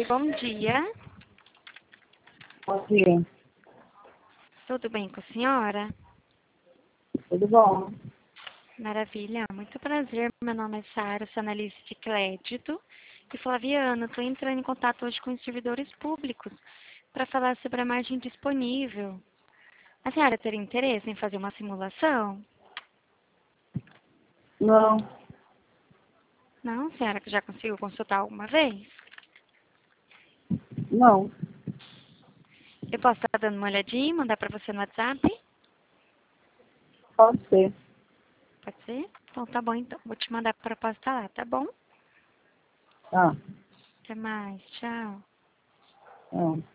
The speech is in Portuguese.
Oi, bom dia. Bom dia, Tudo bem com a senhora? tudo bom? Maravilha, muito prazer. Meu nome é Sara, sou analista de crédito. E Flaviana, estou entrando em contato hoje com os servidores públicos para falar sobre a margem disponível. A senhora teria interesse em fazer uma simulação? Não, Não, senhora, que já conseguiu consultar alguma vez? não, Eu posso estar dando uma olhadinha e mandar para você no WhatsApp? pode ser. Pode ser? Então tá bom, então. Vou te mandar a proposta lá, tá bom? Tá, Até mais, tchau. tá.